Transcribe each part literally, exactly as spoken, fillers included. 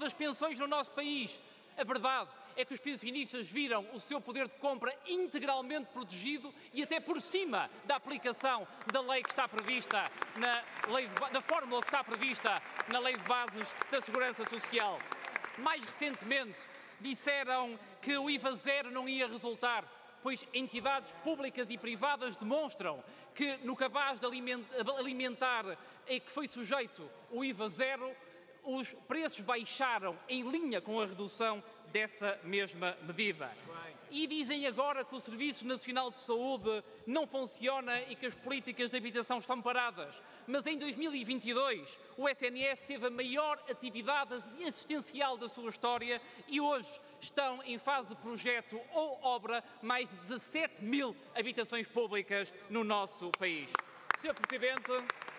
das pensões no nosso país. A verdade é que os pensionistas viram o seu poder de compra integralmente protegido e até por cima da aplicação da lei que está prevista, na lei de, da fórmula que está prevista na Lei de Bases da Segurança Social. Mais recentemente, disseram que o I V A zero não ia resultar, pois entidades públicas e privadas demonstram que no cabaz de alimentar em que foi sujeito o I V A zero, os preços baixaram em linha com a redução dessa mesma medida. E dizem agora que o Serviço Nacional de Saúde não funciona e que as políticas de habitação estão paradas. Mas em dois mil e vinte e dois o S N S teve a maior atividade assistencial da sua história e hoje estão em fase de projeto ou obra mais de dezassete mil habitações públicas no nosso país. senhor Presidente,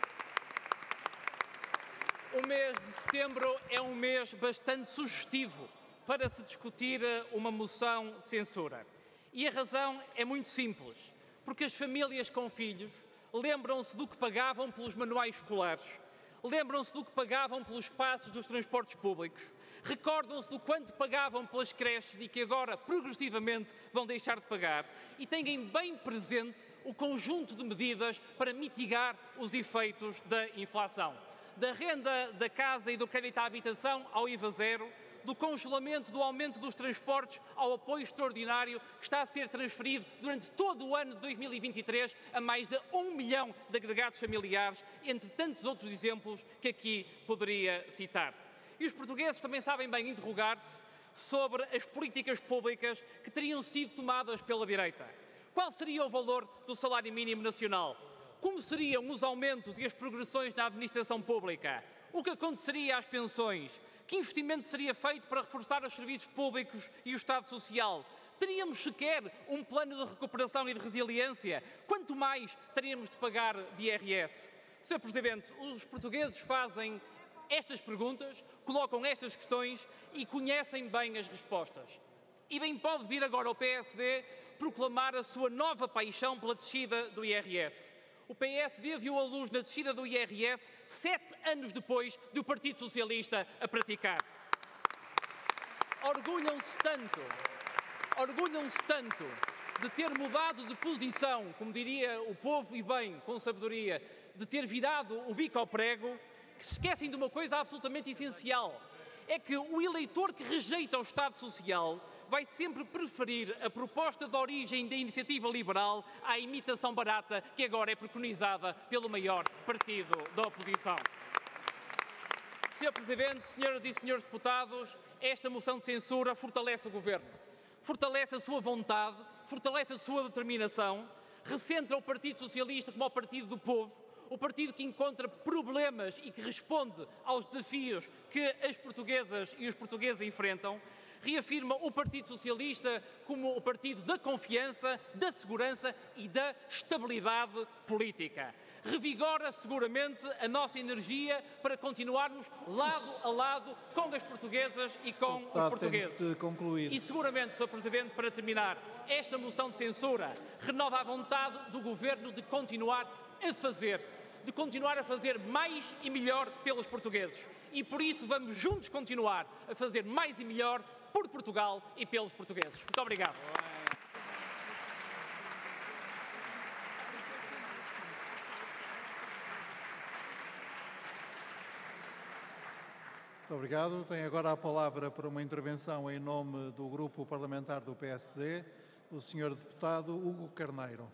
o mês de setembro é um mês bastante sugestivo para se discutir uma moção de censura. E a razão é muito simples, porque as famílias com filhos lembram-se do que pagavam pelos manuais escolares, lembram-se do que pagavam pelos passos dos transportes públicos, recordam-se do quanto pagavam pelas creches e que agora, progressivamente, vão deixar de pagar e têm bem presente o conjunto de medidas para mitigar os efeitos da inflação. Da renda da casa e do crédito à habitação ao I V A zero, do congelamento do aumento dos transportes ao apoio extraordinário que está a ser transferido durante todo o ano de dois mil e vinte e três a mais de um milhão de agregados familiares, entre tantos outros exemplos que aqui poderia citar. E os portugueses também sabem bem interrogar-se sobre as políticas públicas que teriam sido tomadas pela direita. Qual seria o valor do salário mínimo nacional? Como seriam os aumentos e as progressões na administração pública? O que aconteceria às pensões? Que investimento seria feito para reforçar os serviços públicos e o Estado Social? Teríamos sequer um plano de recuperação e de resiliência? Quanto mais teríamos de pagar de I R S? senhor Presidente, os portugueses fazem estas perguntas, colocam estas questões e conhecem bem as respostas. E bem pode vir agora o P S D proclamar a sua nova paixão pela descida do I R S. O P S D viu a luz na descida do I R S sete anos depois do Partido Socialista a praticar. Orgulham-se tanto, orgulham-se tanto de ter mudado de posição, como diria o povo e bem, com sabedoria, de ter virado o bico ao prego, que se esquecem de uma coisa absolutamente essencial. É que o eleitor que rejeita o Estado Social vai sempre preferir a proposta de origem da iniciativa liberal à imitação barata que agora é preconizada pelo maior partido da oposição. senhor Presidente, senhoras e senhores deputados, esta moção de censura fortalece o Governo, fortalece a sua vontade, fortalece a sua determinação, recentra o Partido Socialista como o partido do povo, o partido que encontra problemas e que responde aos desafios que as portuguesas e os portugueses enfrentam, reafirma o Partido Socialista como o partido da confiança, da segurança e da estabilidade política. Revigora seguramente a nossa energia para continuarmos lado a lado com as portuguesas e com os portugueses. E seguramente, senhor Presidente, para terminar, esta moção de censura renova a vontade do Governo de continuar a fazer, de continuar a fazer mais e melhor pelos portugueses. E por isso vamos juntos continuar a fazer mais e melhor por Portugal e pelos portugueses. Muito obrigado. Muito obrigado. Tem agora a palavra para uma intervenção em nome do Grupo Parlamentar do P S D, o senhor deputado Hugo Carneiro.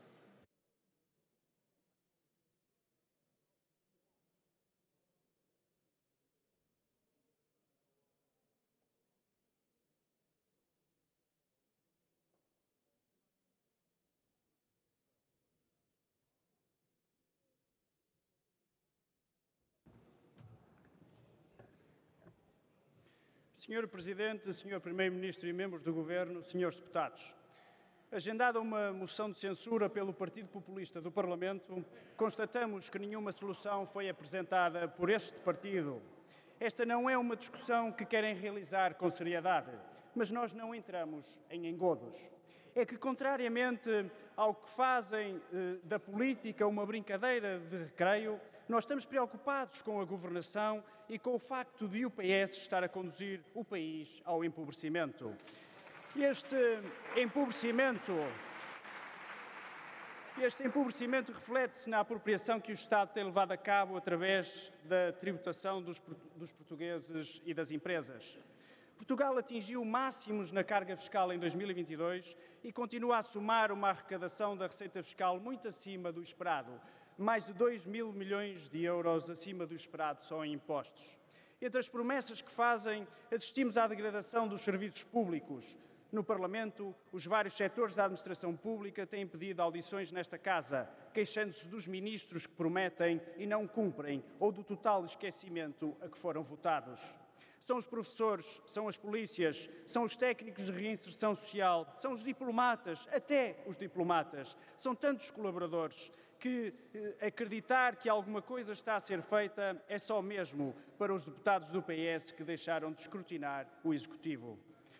senhor Presidente, senhor Primeiro-Ministro e membros do Governo, senhores deputados. Agendada uma moção de censura pelo Partido Populista do Parlamento, constatamos que nenhuma solução foi apresentada por este partido. Esta não é uma discussão que querem realizar com seriedade, mas nós não entramos em engodos. É que, contrariamente ao que fazem eh, da política uma brincadeira de recreio, Nós estamos preocupados com a governação e com o facto de o P S estar a conduzir o país ao empobrecimento. Este empobrecimento, este empobrecimento reflete-se na apropriação que o Estado tem levado a cabo através da tributação dos, dos portugueses e das empresas. Portugal atingiu máximos na carga fiscal em dois mil e vinte e dois e continua a somar uma arrecadação da receita fiscal muito acima do esperado, mais de dois mil milhões de euros acima do esperado só em impostos. Entre as promessas que fazem, assistimos à degradação dos serviços públicos. No Parlamento, os vários setores da administração pública têm pedido audições nesta Casa, queixando-se dos ministros que prometem e não cumprem, ou do total esquecimento a que foram votados. São os professores, são as polícias, são os técnicos de reinserção social, são os diplomatas, até os diplomatas. São tantos colaboradores que eh, acreditar que alguma coisa está a ser feita é só mesmo para os deputados do P S que deixaram de escrutinar o Executivo.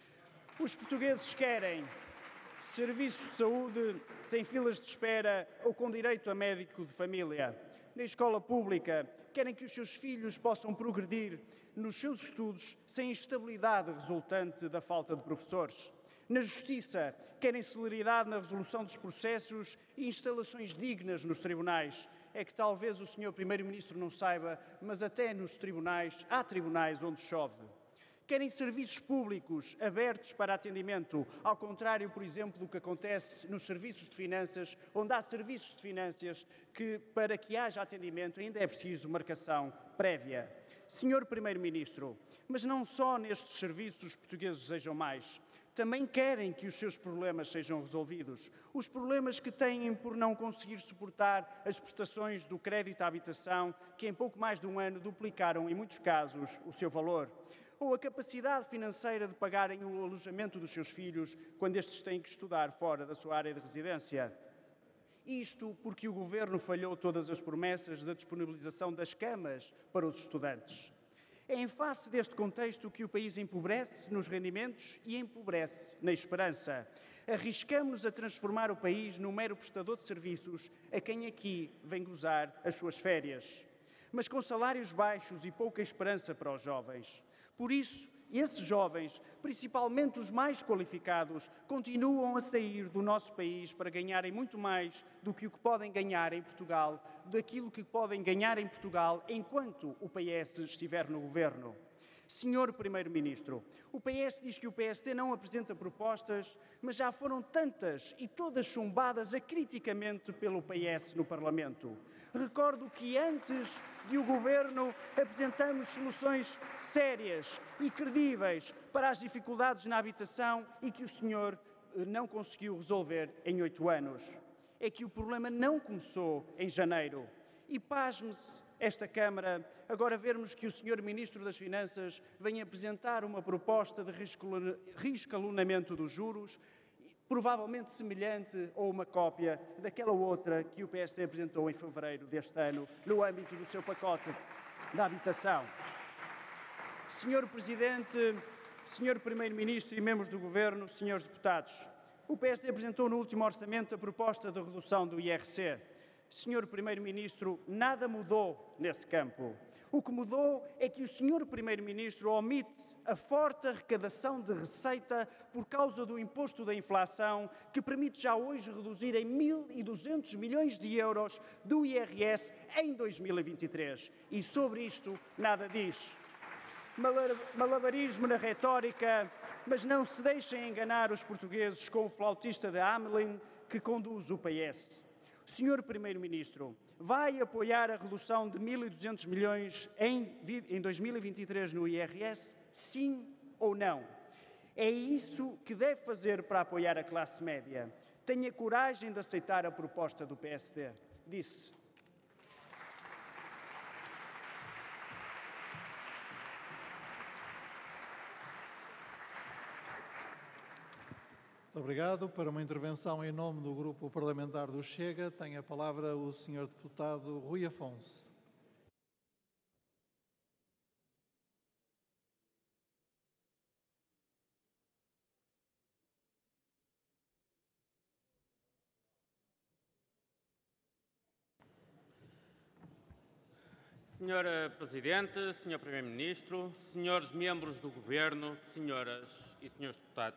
Os portugueses querem serviços de saúde sem filas de espera ou com direito a médico de família. Na escola pública, querem que os seus filhos possam progredir nos seus estudos sem instabilidade resultante da falta de professores. Na Justiça, querem celeridade na resolução dos processos e instalações dignas nos tribunais. É que talvez o senhor Primeiro-Ministro não saiba, mas até nos tribunais, há tribunais onde chove. Querem serviços públicos abertos para atendimento, ao contrário, por exemplo, do que acontece nos serviços de finanças, onde há serviços de finanças que, para que haja atendimento, ainda é preciso marcação prévia. senhor Primeiro-Ministro, mas não só nestes serviços os portugueses desejam mais. Também querem que os seus problemas sejam resolvidos. Os problemas que têm por não conseguir suportar as prestações do crédito à habitação, que em pouco mais de um ano duplicaram, em muitos casos, o seu valor. Ou a capacidade financeira de pagarem o alojamento dos seus filhos quando estes têm que estudar fora da sua área de residência. Isto porque o Governo falhou todas as promessas da disponibilização das camas para os estudantes. É em face deste contexto que o país empobrece nos rendimentos e empobrece na esperança. Arriscamos-nos a transformar o país num mero prestador de serviços a quem aqui vem gozar as suas férias. Mas com salários baixos e pouca esperança para os jovens. Por isso, esses jovens, principalmente os mais qualificados, continuam a sair do nosso país para ganharem muito mais do que o que podem ganhar em Portugal, daquilo que podem ganhar em Portugal enquanto o P S estiver no governo. senhor Primeiro-Ministro, o P S diz que o P S D não apresenta propostas, mas já foram tantas e todas chumbadas acriticamente pelo P S no Parlamento. Recordo que antes de o Governo apresentamos soluções sérias e credíveis para as dificuldades na habitação e que o senhor não conseguiu resolver em oito anos. É que o problema não começou em janeiro. E pasme-se esta Câmara, agora vermos que o senhor Ministro das Finanças vem apresentar uma proposta de reescalonamento dos juros, provavelmente semelhante ou uma cópia daquela outra que o P S D apresentou em fevereiro deste ano, no âmbito do seu pacote da habitação. senhor Presidente, senhor Primeiro-Ministro e membros do Governo, senhores deputados, o P S D apresentou no último orçamento a proposta de redução do I R C. senhor Primeiro-Ministro, nada mudou nesse campo. O que mudou é que o senhor Primeiro-Ministro omite a forte arrecadação de receita por causa do imposto da inflação, que permite já hoje reduzir em mil e duzentos milhões de euros do I R S em dois mil e vinte e três. E sobre isto nada diz. Malabarismo na retórica, mas não se deixem enganar os portugueses com o flautista de Hamelin que conduz o P S. senhor Primeiro-Ministro, vai apoiar a redução de mil e duzentos milhões em, em dois mil e vinte e três no I R S? Sim ou não? É isso que deve fazer para apoiar a classe média. Tenha coragem de aceitar a proposta do P S D. Disse. Muito obrigado. Para uma intervenção em nome do Grupo Parlamentar do Chega, tem a palavra o senhor deputado Rui Afonso. senhora Presidente, senhor Primeiro-Ministro, senhores membros do Governo, senhoras e senhores deputados.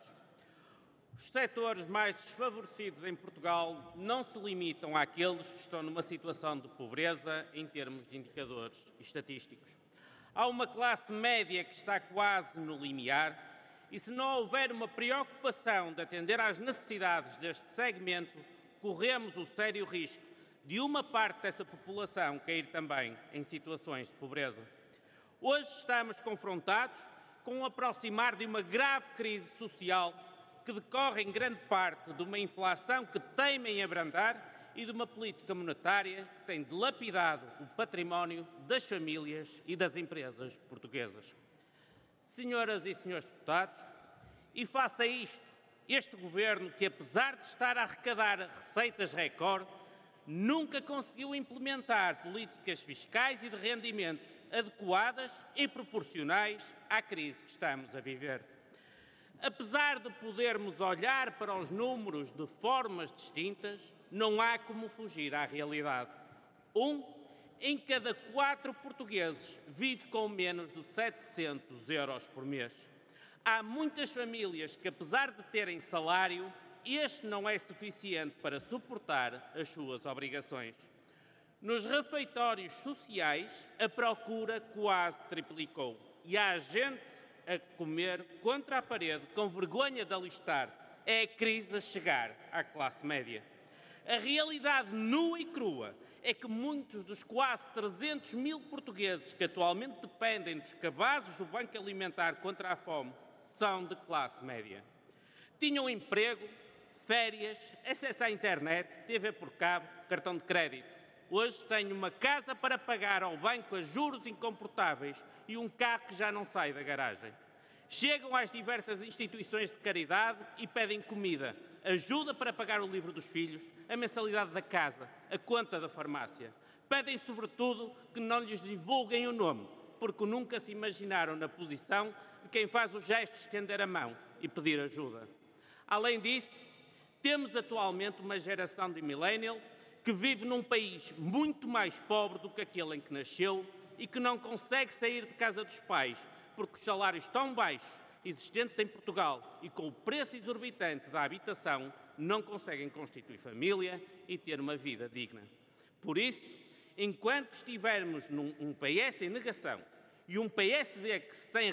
Os setores mais desfavorecidos em Portugal não se limitam àqueles que estão numa situação de pobreza em termos de indicadores estatísticos. Há uma classe média que está quase no limiar e, se não houver uma preocupação de atender às necessidades deste segmento, corremos o sério risco de uma parte dessa população cair também em situações de pobreza. Hoje estamos confrontados com o aproximar de uma grave crise social que decorre em grande parte de uma inflação que teima em abrandar e de uma política monetária que tem dilapidado o património das famílias e das empresas portuguesas. Senhoras e senhores deputados, e face a isto, este Governo, que apesar de estar a arrecadar receitas recorde, nunca conseguiu implementar políticas fiscais e de rendimentos adequadas e proporcionais à crise que estamos a viver. Apesar de podermos olhar para os números de formas distintas, não há como fugir à realidade. Um em cada quatro portugueses vive com menos de setecentos euros por mês. Há muitas famílias que, apesar de terem salário, este não é suficiente para suportar as suas obrigações. Nos refeitórios sociais, a procura quase triplicou e há gente a comer contra a parede com vergonha de alistar. É a crise a chegar à classe média. A realidade nua e crua é que muitos dos quase trezentos mil portugueses que atualmente dependem dos cabazes do Banco Alimentar contra a fome são de classe média. Tinham emprego, férias, acesso à internet, T V por cabo, cartão de crédito. Hoje tenho uma casa para pagar ao banco a juros incomportáveis e um carro que já não sai da garagem. Chegam às diversas instituições de caridade e pedem comida, ajuda para pagar o livro dos filhos, a mensalidade da casa, a conta da farmácia. Pedem, sobretudo, que não lhes divulguem o nome, porque nunca se imaginaram na posição de quem faz o gesto de estender a mão e pedir ajuda. Além disso, temos atualmente uma geração de millennials que vive num país muito mais pobre do que aquele em que nasceu e que não consegue sair de casa dos pais, porque os salários tão baixos existentes em Portugal e com o preço exorbitante da habitação não conseguem constituir família e ter uma vida digna. Por isso, enquanto estivermos num um P S em negação e um P S D que se tem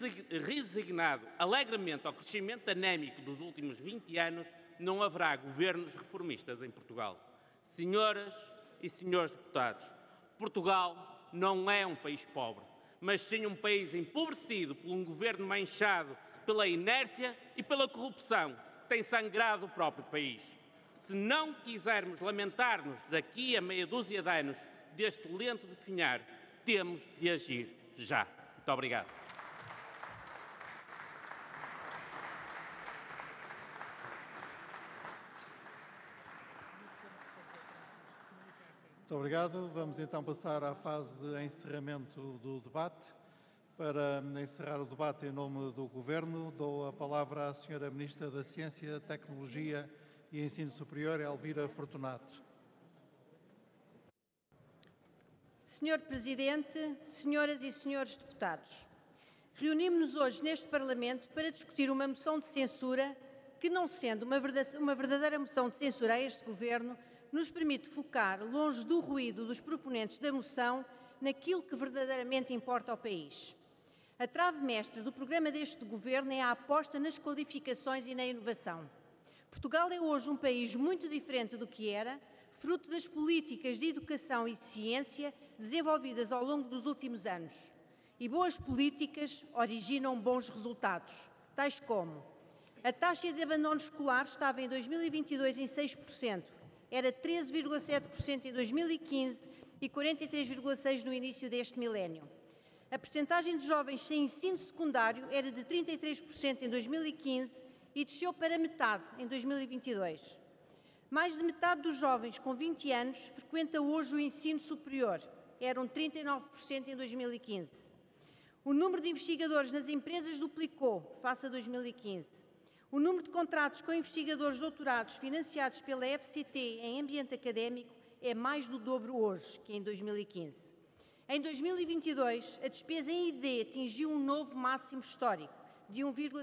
resignado alegremente ao crescimento anémico dos últimos vinte anos, não haverá governos reformistas em Portugal. Senhoras e senhores deputados, Portugal não é um país pobre, mas sim um país empobrecido por um governo manchado pela inércia e pela corrupção que tem sangrado o próprio país. Se não quisermos lamentar-nos daqui a meia dúzia de anos deste lento definhar, temos de agir já. Muito obrigado. Muito obrigado. Vamos então passar à fase de encerramento do debate. Para encerrar o debate em nome do Governo, dou a palavra à senhora Ministra da Ciência, Tecnologia e Ensino Superior, Elvira Fortunato. senhor Presidente, senhoras e senhores deputados, reunimos-nos hoje neste Parlamento para discutir uma moção de censura que, não sendo uma verdadeira moção de censura a este Governo, nos permite focar, longe do ruído dos proponentes da moção, naquilo que verdadeiramente importa ao país. A trave mestra do programa deste Governo é a aposta nas qualificações e na inovação. Portugal é hoje um país muito diferente do que era, fruto das políticas de educação e ciência desenvolvidas ao longo dos últimos anos. E boas políticas originam bons resultados, tais como: a taxa de abandono escolar estava em dois mil e vinte e dois em seis por cento, era treze vírgula sete por cento em dois mil e quinze e quarenta e três vírgula seis por cento no início deste milénio. A percentagem de jovens sem ensino secundário era de trinta e três por cento em dois mil e quinze e desceu para metade em dois mil e vinte e dois. Mais de metade dos jovens com vinte anos frequenta hoje o ensino superior, eram trinta e nove por cento em dois mil e quinze. O número de investigadores nas empresas duplicou face a dois mil e quinze. O número de contratos com investigadores doutorados financiados pela F C T em ambiente académico é mais do dobro hoje que em dois mil e quinze. Em dois mil e vinte e dois, a despesa em I D atingiu um novo máximo histórico, de um vírgula